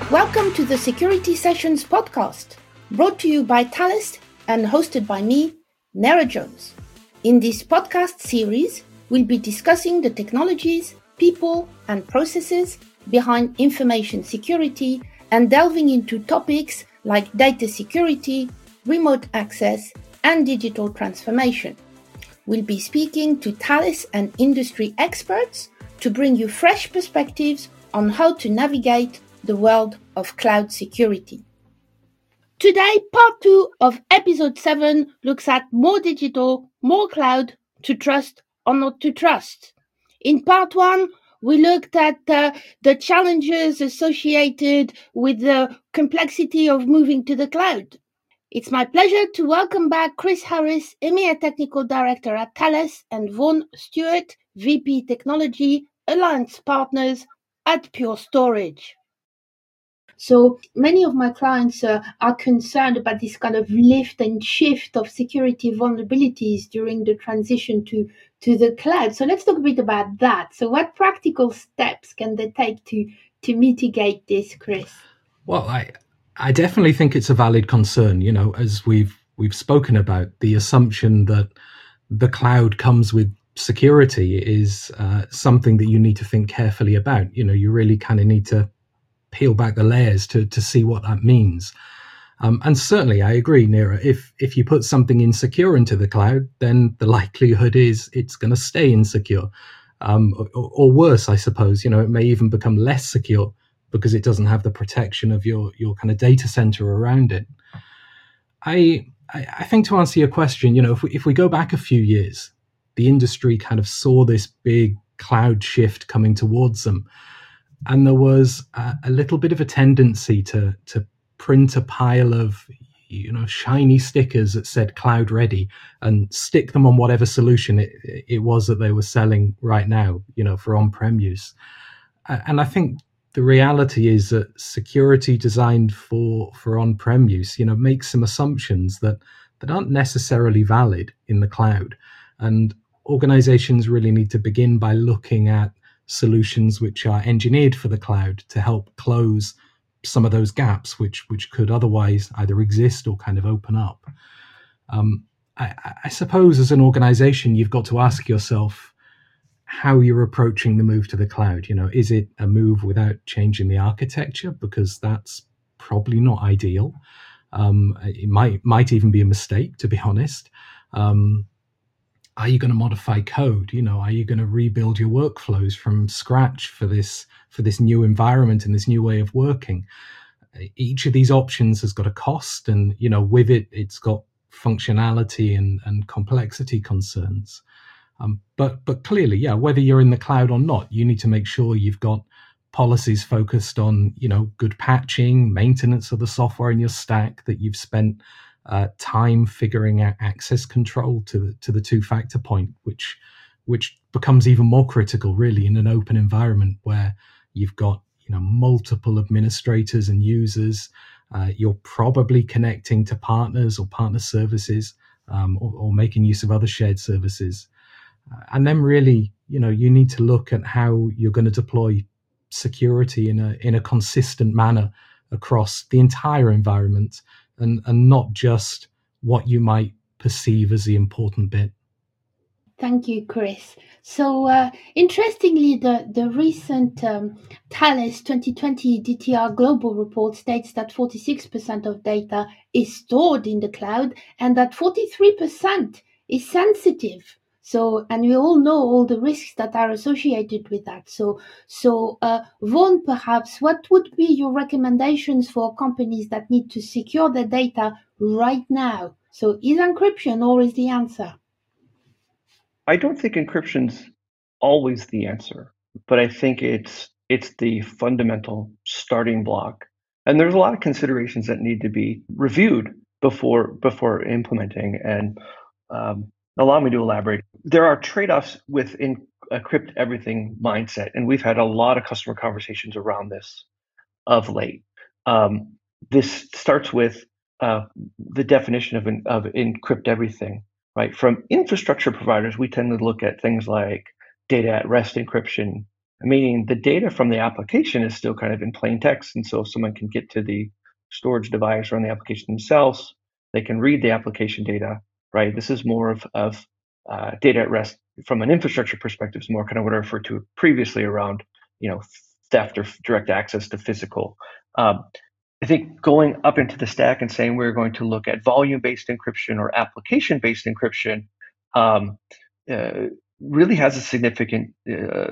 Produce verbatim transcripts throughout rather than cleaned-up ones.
Welcome to the Security Sessions podcast, brought to you by Thales and hosted by me, Nera Jones. In this podcast series, we'll be discussing the technologies, people, and processes behind information security and delving into topics like data security, remote access, and digital transformation. We'll be speaking to Thales and industry experts to bring you fresh perspectives on how to navigate the world of cloud security. Today, part two of episode seven looks at more digital, more cloud, to trust or not to trust. In part one, we looked at uh, the challenges associated with the complexity of moving to the cloud. It's my pleasure to welcome back Chris Harris, EMEA Technical Director at Thales, and Vaughan Stewart, V P Technology, Alliance Partners at Pure Storage. So many of my clients uh, are concerned about this kind of lift and shift of security vulnerabilities during the transition to, to the cloud. So let's talk a bit about that. So what practical steps can they take to, to mitigate this, Chris? Well, I I definitely think it's a valid concern. You know, as we've we've spoken about, the assumption that the cloud comes with security is uh, something that you need to think carefully about. You know, you really kind of need to peel back the layers to to see what that means. Um, and certainly, I agree, Nera. If if you put something insecure into the cloud, then the likelihood is it's going to stay insecure, um, or, or worse, I suppose. You know, it may even become less secure because it doesn't have the protection of your your kind of data center around it. I I, I think to answer your question, you know, if we if we go back a few years, the industry kind of saw this big cloud shift coming towards them. And there was a, a little bit of a tendency to to print a pile of, you know, shiny stickers that said cloud ready and stick them on whatever solution it, it was that they were selling right now, you know, for on-prem use. And I think the reality is that security designed for, for on-prem use, you know, makes some assumptions that, that aren't necessarily valid in the cloud. And organizations really need to begin by looking at solutions which are engineered for the cloud to help close some of those gaps which which could otherwise either exist or kind of open up. Um, I, I suppose as an organization, you've got to ask yourself how you're approaching the move to the cloud. You know, is it a move without changing the architecture? Because that's probably not ideal. Um, it might might even be a mistake, to be honest. Um, Are you going to modify code? You know, are you going to rebuild your workflows from scratch for this for this new environment and this new way of working? Each of these options has got a cost, and you know, with it, it's got functionality and, and complexity concerns. Um, but but clearly, yeah, whether you're in the cloud or not, you need to make sure you've got policies focused on, you know, good patching, maintenance of the software in your stack, that you've spent Uh, time figuring out access control to the to the two-factor point, which which becomes even more critical, really, in an open environment where you've got, you know, multiple administrators and users. Uh, you're probably connecting to partners or partner services, um, or, or making use of other shared services. Uh, and then, really, you know, you need to look at how you're going to deploy security in a in a consistent manner across the entire environment. And, and not just what you might perceive as the important bit. Thank you, Chris. So, uh, interestingly, the, the recent um, Thales twenty twenty D T R Global Report states that forty-six percent of data is stored in the cloud and that forty-three percent is sensitive. So, and we all know all the risks that are associated with that. So, so uh, Vaughan, perhaps, what would be your recommendations for companies that need to secure their data right now? So, is encryption always the answer? I don't think encryption's always the answer, but I think it's it's the fundamental starting block. And there's a lot of considerations that need to be reviewed before before implementing. And um, allow me to elaborate. There are trade-offs with in, encrypt everything mindset, and we've had a lot of customer conversations around this of late. Um, this starts with uh, the definition of, of encrypt everything, right? From infrastructure providers, we tend to look at things like data at rest encryption, meaning the data from the application is still kind of in plain text. And so someone can get to the storage device or on the application themselves, they can read the application data, right? This is more of, of uh, data at rest from an infrastructure perspective, is more kind of what I referred to previously around, you know, theft or direct access to physical. Um, I think going up into the stack and saying we're going to look at volume-based encryption or application-based encryption um, uh, really has a significant uh,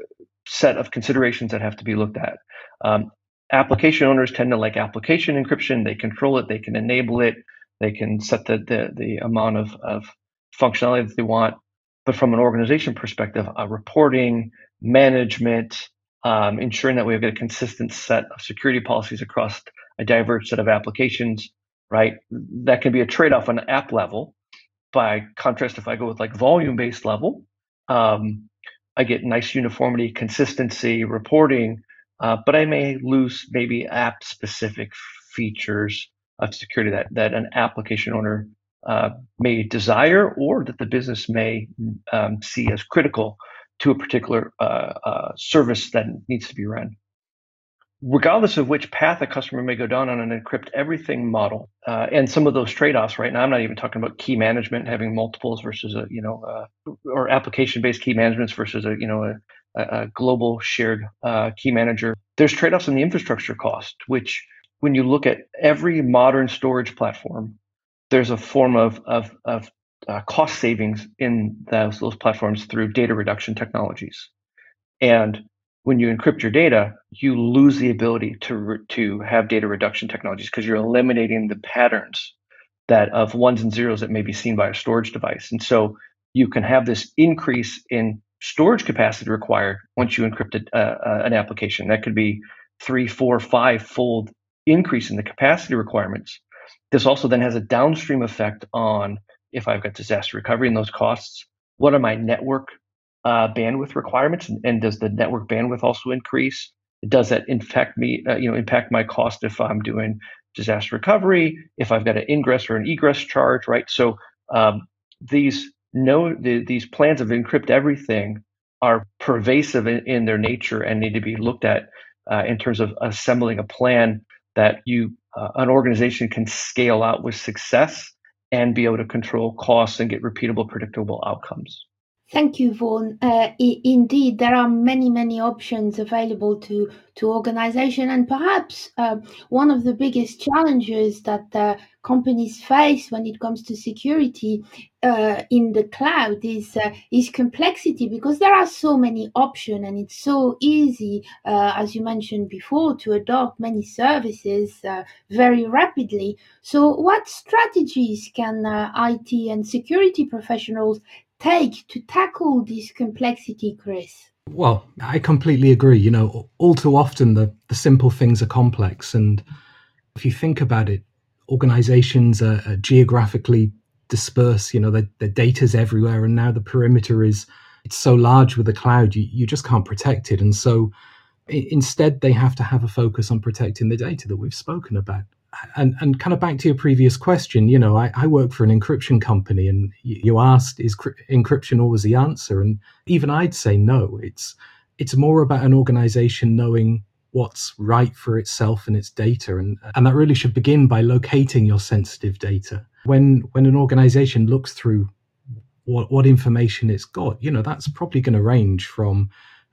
set of considerations that have to be looked at. Um, application owners tend to like application encryption. They control it. They can enable it. They can set the the, the amount of, of functionality that they want. But from an organization perspective, uh, reporting, management, um, ensuring that we have a consistent set of security policies across a diverse set of applications, right? That can be a trade-off on the app level. By contrast, if I go with like volume-based level, um, I get nice uniformity, consistency, reporting, uh, but I may lose maybe app-specific features of security that, that an application owner uh, may desire or that the business may um, see as critical to a particular uh, uh, service that needs to be run. Regardless of which path a customer may go down on an encrypt everything model, uh, and some of those trade-offs right now, I'm not even talking about key management, having multiples versus a, you know, uh, or application-based key managements versus a, you know, a, a global shared uh, key manager. There's trade-offs in the infrastructure cost, which when you look at every modern storage platform, there's a form of, of, of uh, cost savings in those, those platforms through data reduction technologies. And when you encrypt your data, you lose the ability to re- to have data reduction technologies because you're eliminating the patterns that of ones and zeros that may be seen by a storage device. And so you can have this increase in storage capacity required once you encrypt a, uh, an application. That could be three, four, five fold increase in the capacity requirements. This also then has a downstream effect on if I've got disaster recovery and those costs. What are my network Uh, bandwidth requirements, and, and does the network bandwidth also increase? Does that impact me? Uh, you know, impact my cost if I'm doing disaster recovery? If I've got an ingress or an egress charge, right? So um, these no the, these plans of encrypt everything are pervasive in, in their nature and need to be looked at uh, in terms of assembling a plan that you uh, an organization can scale out with success and be able to control costs and get repeatable, predictable outcomes. Thank you, Vaughan. Uh, I- indeed, there are many, many options available to, to organization, and perhaps uh, one of the biggest challenges that uh, companies face when it comes to security uh, in the cloud is uh, is complexity, because there are so many options, and it's so easy, uh, as you mentioned before, to adopt many services uh, very rapidly. So, what strategies can uh, I T and security professionals take to tackle this complexity, Chris? Well, I completely agree. You know, all too often the, the simple things are complex. And if you think about it, organizations are, are geographically dispersed, you know, their, their data's everywhere. And now the perimeter is, it's so large with the cloud, you, you just can't protect it. And so I- instead, they have to have a focus on protecting the data that we've spoken about. And and kind of back to your previous question, you know, I, I work for an encryption company, and you asked, is cr- encryption always the answer? And even I'd say no. It's it's more about an organization knowing what's right for itself and its data, and and that really should begin by locating your sensitive data. When when an organization looks through what what information it's got, you know, that's probably going to range from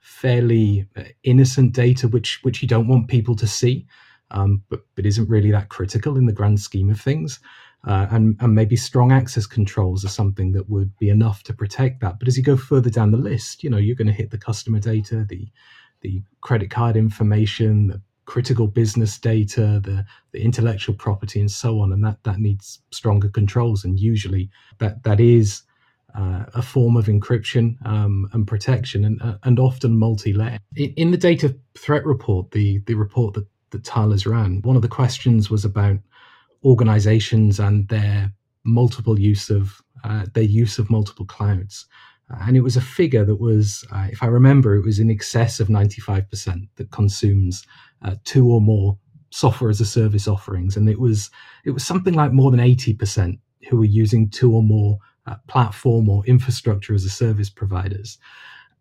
fairly innocent data, which which you don't want people to see. Um, but, but isn't really that critical in the grand scheme of things. Uh, and, and maybe strong access controls are something that would be enough to protect that. But as you go further down the list, you know, you're going to hit the customer data, the the credit card information, the critical business data, the, the intellectual property, and so on. And that, that needs stronger controls. And usually that that is uh, a form of encryption um, and protection, and, uh, and often multi-layer. In, in the data threat report, the, the report that that Thales ran, one of the questions was about organizations and their multiple use of uh, their use of multiple clouds, uh, and it was a figure that was, uh, if I remember, it was in excess of ninety-five percent that consumes uh, two or more software as a service offerings, and it was it was something like more than eighty percent who were using two or more uh, platform or infrastructure as a service providers.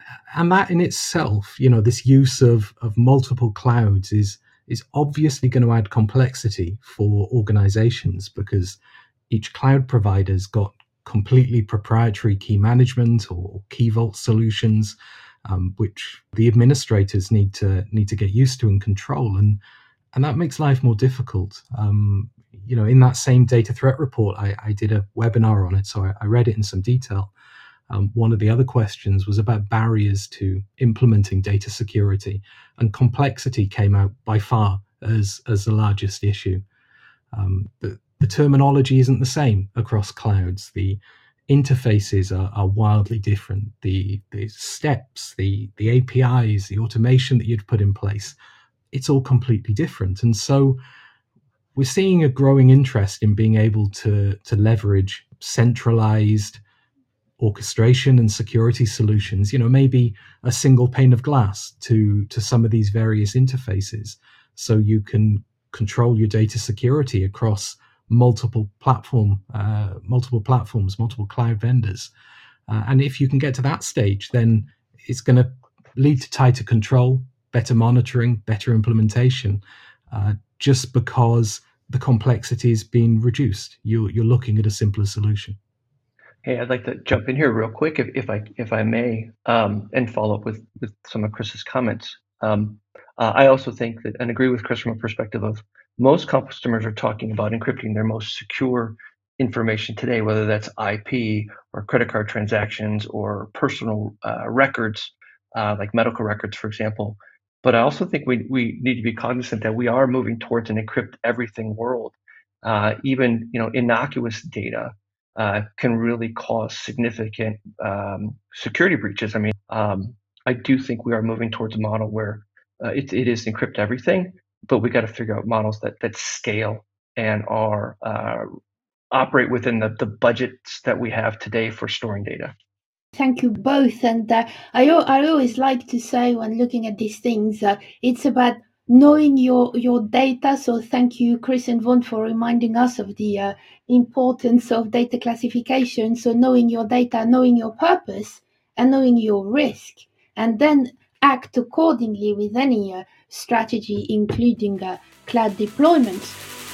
And that in itself, you know, this use of, of multiple clouds is is obviously going to add complexity for organizations, because each cloud provider's got completely proprietary key management or key vault solutions, um, which the administrators need to need to get used to and control, and and that makes life more difficult. Um, you know, in that same data threat report, I, I did a webinar on it, so I, I read it in some detail. Um, one of the other questions was about barriers to implementing data security, and complexity came out by far as as the largest issue. Um, the, the terminology isn't the same across clouds. The interfaces are, are wildly different. The the steps, the the A P Is, the automation that you'd put in place, it's all completely different. And so we're seeing a growing interest in being able to to leverage centralized orchestration and security solutions, you know, maybe a single pane of glass to to some of these various interfaces, so you can control your data security across multiple platform, uh, multiple platforms, multiple cloud vendors. Uh, and if you can get to that stage, then it's going to lead to tighter control, better monitoring, better implementation, uh, just because the complexity is being reduced. You, you're looking at a simpler solution. Hey, I'd like to jump in here real quick, if, if I if I may, um, and follow up with, with some of Chris's comments. Um, uh, I also think that, and agree with Chris from a perspective of, most customers are talking about encrypting their most secure information today, whether that's I P or credit card transactions or personal uh, records, uh, like medical records, for example. But I also think we we need to be cognizant that we are moving towards an encrypt everything world. Uh, even you know innocuous data Uh, can really cause significant um, security breaches. I mean, um, I do think we are moving towards a model where uh, it, it is encrypt everything, but we got to figure out models that that scale and are uh, operate within the, the budgets that we have today for storing data. Thank you both. And uh, I, I always like to say, when looking at these things, uh, it's about knowing your your data. So thank you, Chris and Vaughan, for reminding us of the uh, importance of data classification. So knowing your data, knowing your purpose, and knowing your risk, and then act accordingly with any uh, strategy, including uh, cloud deployments.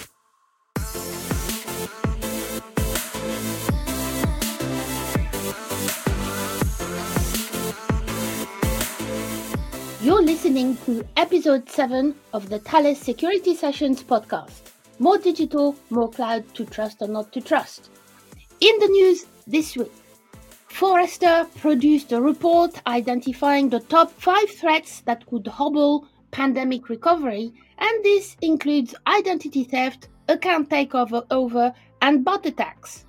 You're listening to episode seven of the Thales Security Sessions podcast. More digital, more cloud, to trust or not to trust. In the news this week, Forrester produced a report identifying the top five threats that could hobble pandemic recovery, and this includes identity theft, account takeover over, and bot attacks.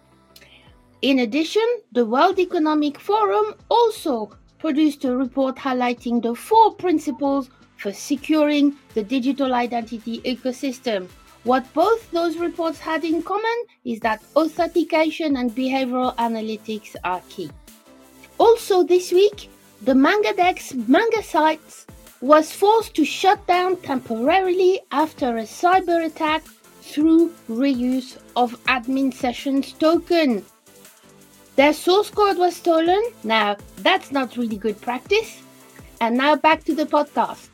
In addition, the World Economic Forum also produced a report highlighting the four principles for securing the digital identity ecosystem. What both those reports had in common is that authentication and behavioral analytics are key. Also this week, the MangaDex manga sites was forced to shut down temporarily after a cyber attack through reuse of admin sessions token. Their source code was stolen. Now, that's not really good practice. And now back to the podcast.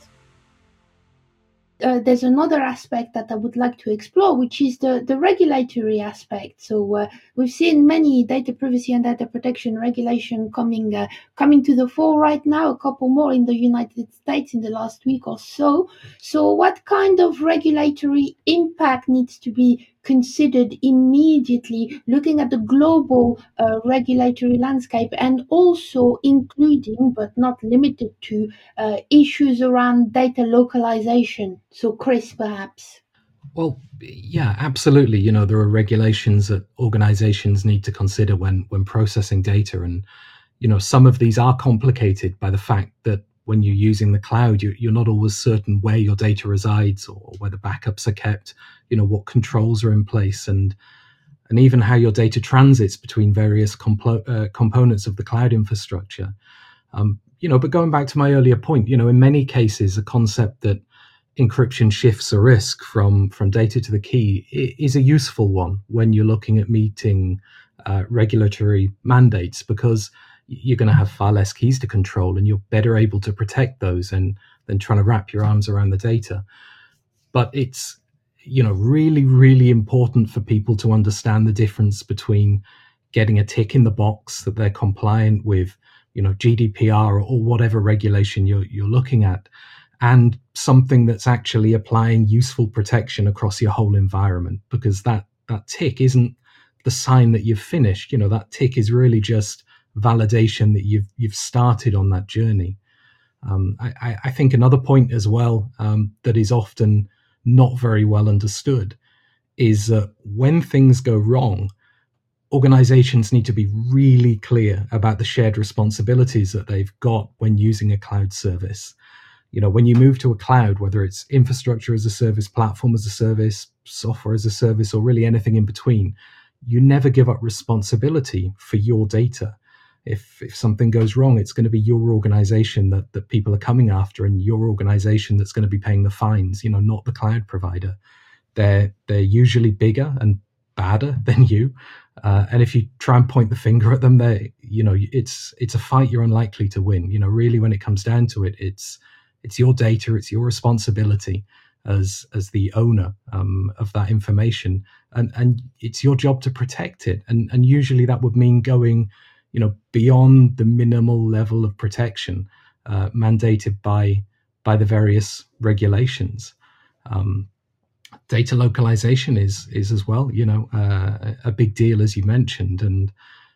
Uh, there's another aspect that I would like to explore, which is the, the regulatory aspect. So uh, we've seen many data privacy and data protection regulation coming uh, coming to the fore right now, a couple more in the United States in the last week or so. So what kind of regulatory impact needs to be considered immediately, looking at the global uh, regulatory landscape, and also including, but not limited to, uh, issues around data localization? So Chris, perhaps. Well, yeah, absolutely. You know, there are regulations that organizations need to consider when when processing data. And, you know, some of these are complicated by the fact that when you're using the cloud, you, you're not always certain where your data resides or where the backups are kept, you know, what controls are in place, and and even how your data transits between various complo- uh, components of the cloud infrastructure. Um, you know, but going back to my earlier point, you know, in many cases, the concept that encryption shifts a risk from, from data to the key is a useful one when you're looking at meeting uh, regulatory mandates, because you're going to have far less keys to control, and you're better able to protect those and than trying to wrap your arms around the data. But it's, you know, really, really important for people to understand the difference between getting a tick in the box that they're compliant with, you know, G D P R or whatever regulation you're you're looking at, and something that's actually applying useful protection across your whole environment. Because that that tick isn't the sign that you've finished. You know, that tick is really just validation that you've you've started on that journey. Um, I, I think another point as well um, that is often not very well understood is that when things go wrong, organizations need to be really clear about the shared responsibilities that they've got when using a cloud service. You know, when you move to a cloud, whether it's infrastructure as a service, platform as a service, software as a service, or really anything in between, you never give up responsibility for your data. If if something goes wrong, it's going to be your organization that, that people are coming after, and your organization that's going to be paying the fines, you know, not the cloud provider. They're they're usually bigger and badder than you. Uh, and if you try and point the finger at them, they, you know, it's it's a fight you're unlikely to win. You know, really, when it comes down to it, it's it's your data, it's your responsibility as as the owner um, of that information, and and it's your job to protect it. And and usually that would mean going, you know, beyond the minimal level of protection uh, mandated by by the various regulations. Um, data localization is is as well, you know, uh, a big deal, as you mentioned, and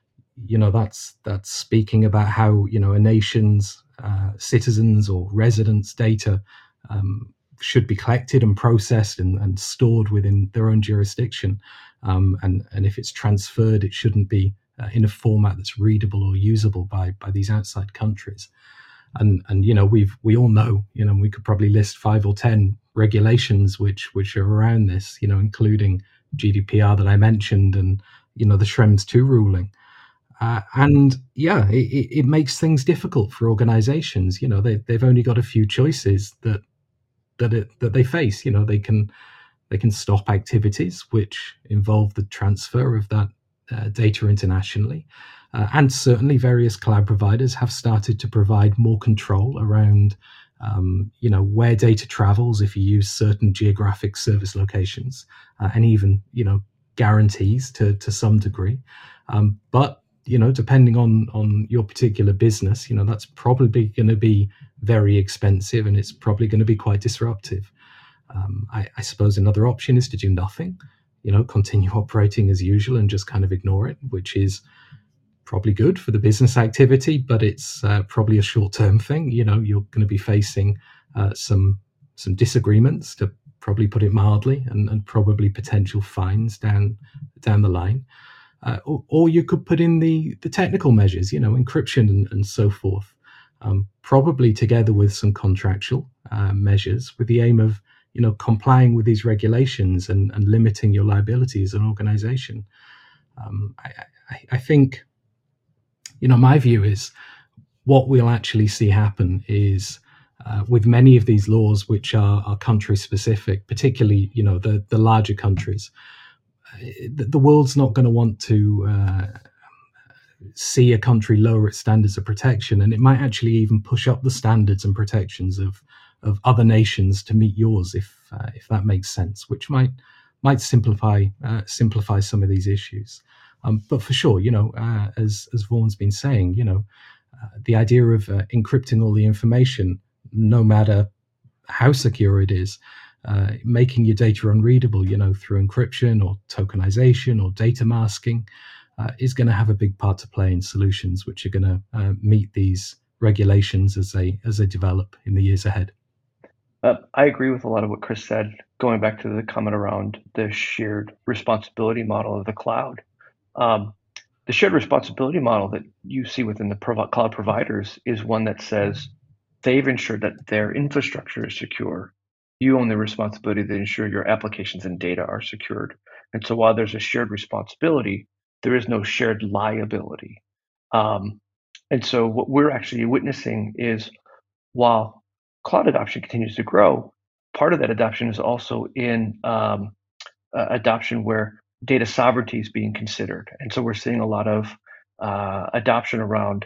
you know that's that's speaking about how, you know, a nation's uh, citizens or residents' data um, should be collected and processed and, and stored within their own jurisdiction, um, and and if it's transferred, it shouldn't be uh, in a format that's readable or usable by by these outside countries. And and you know, we've we all know, you know, we could probably list five or ten regulations which which are around this, you know, including G D P R that I mentioned, and you know, the Schrems two ruling. Uh, and yeah, it, it makes things difficult for organizations. You know, they they've only got a few choices that that it, that they face. You know, they can they can stop activities which involve the transfer of that uh, data internationally. Uh, and certainly various cloud providers have started to provide more control around, um, you know, where data travels if you use certain geographic service locations, uh, and even, you know, guarantees to, to some degree. Um, but, you know, depending on, on your particular business, you know, that's probably going to be very expensive, and it's probably going to be quite disruptive. Um, I, I suppose another option is to do nothing, you know, continue operating as usual and just kind of ignore it, which is probably good for the business activity, but it's uh, probably a short-term thing. You know, you're going to be facing uh, some some disagreements, to probably put it mildly, and, and probably potential fines down down the line. Uh, or, or you could put in the the technical measures, you know, encryption and, and so forth, um, probably together with some contractual uh, measures, with the aim of, you know, complying with these regulations and, and limiting your liability as an organization. Um, I, I, I think. You know, my view is what we'll actually see happen is uh, with many of these laws, which are, are country specific, particularly, you know, the, the larger countries, the, the world's not going to want to uh, see a country lower its standards of protection. And it might actually even push up the standards and protections of, of other nations to meet yours, if uh, if that makes sense, which might might simplify uh, simplify some of these issues. Um, but for sure, you know, uh, as as Vaughan's been saying, you know, uh, the idea of uh, encrypting all the information, no matter how secure it is, uh, making your data unreadable, you know, through encryption or tokenization or data masking, uh, is going to have a big part to play in solutions which are going to uh, meet these regulations as they as they develop in the years ahead. Uh, I agree with a lot of what Chris said. Going back to the comment around the shared responsibility model of the cloud. Um, the shared responsibility model that you see within the prov- cloud providers is one that says they've ensured that their infrastructure is secure. You own the responsibility to ensure your applications and data are secured. And so while there's a shared responsibility, there is no shared liability. Um, and so what we're actually witnessing is, while cloud adoption continues to grow, part of that adoption is also in um, uh, adoption where data sovereignty is being considered. And so we're seeing a lot of uh, adoption around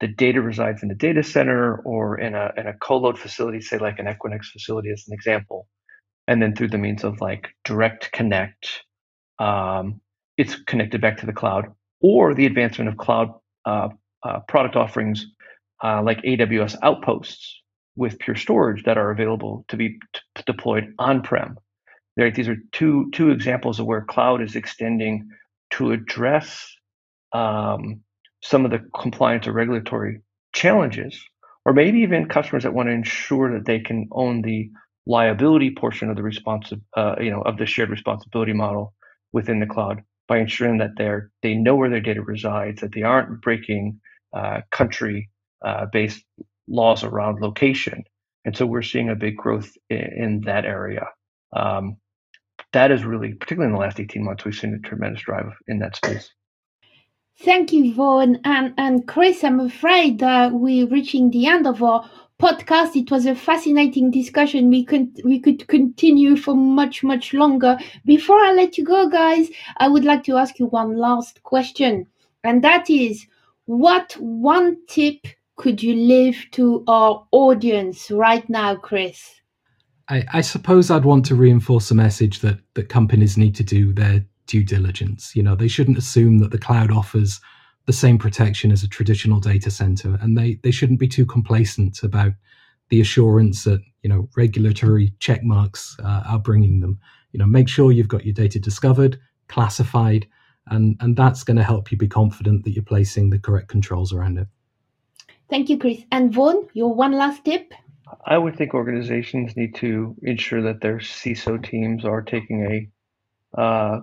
the data resides in the data center or in a in a co-load facility, say like an Equinix facility as an example, and then through the means of like direct connect, um, it's connected back to the cloud, or the advancement of cloud uh, uh, product offerings uh, like A W S Outposts with Pure Storage that are available to be t- deployed on-prem. Right? These are two two examples of where cloud is extending to address um, some of the compliance or regulatory challenges, or maybe even customers that want to ensure that they can own the liability portion of the responsive, uh, you know, of the shared responsibility model within the cloud by ensuring that they're they know where their data resides, that they aren't breaking uh, country-based uh, laws around location. And so we're seeing a big growth in, in that area. Um, that is really, particularly in the last eighteen months, we've seen a tremendous drive in that space. Thank you, Vaughan. And, and Chris, I'm afraid that we're reaching the end of our podcast. It was a fascinating discussion. We could, we could continue for much, much longer. Before I let you go, guys, I would like to ask you one last question. And that is, what one tip could you leave to our audience right now, Chris? I, I suppose I'd want to reinforce the message that, that companies need to do their due diligence. You know, they shouldn't assume that the cloud offers the same protection as a traditional data center, and they, they shouldn't be too complacent about the assurance that, you know, regulatory check marks uh, are bringing them. You know, make sure you've got your data discovered, classified, and, and that's going to help you be confident that you're placing the correct controls around it. Thank you, Chris. And Vaughan, your one last tip? I would think organizations need to ensure that their C I S O teams are taking a uh,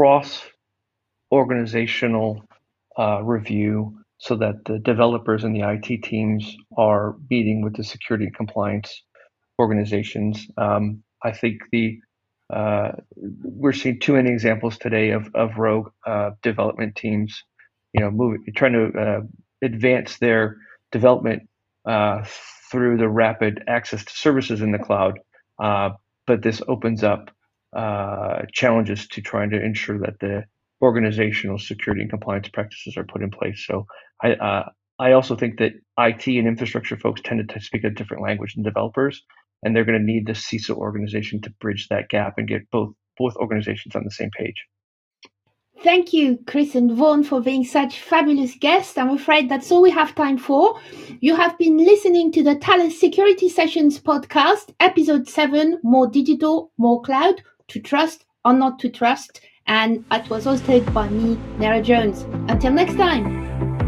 cross-organizational uh, review so that the developers and the I T teams are meeting with the security and compliance organizations. Um, I think the uh, we're seeing too many examples today of, of rogue uh, development teams, you know, moving, trying to uh, advance their development uh, through the rapid access to services in the cloud. Uh, but this opens up uh, challenges to trying to ensure that the organizational security and compliance practices are put in place. So I, uh, I also think that I T and infrastructure folks tend to speak a different language than developers, and they're going to need the C I S O organization to bridge that gap and get both both organizations on the same page. Thank you, Chris and Vaughan, for being such fabulous guests. I'm afraid that's all we have time for. You have been listening to the Thales Security Sessions podcast, episode seven, More Digital, More Cloud, to trust or not to trust. And it was hosted by me, Nera Jones. Until next time.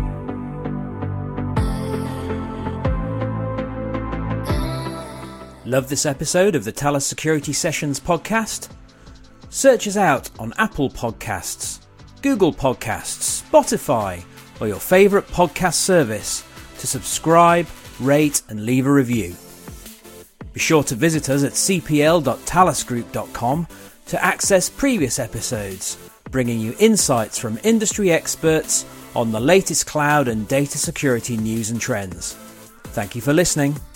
Love this episode of the Thales Security Sessions podcast? Search us out on Apple Podcasts, Google Podcasts, Spotify, or your favourite podcast service to subscribe, rate and leave a review. Be sure to visit us at c p l dot thales group dot com to access previous episodes, bringing you insights from industry experts on the latest cloud and data security news and trends. Thank you for listening.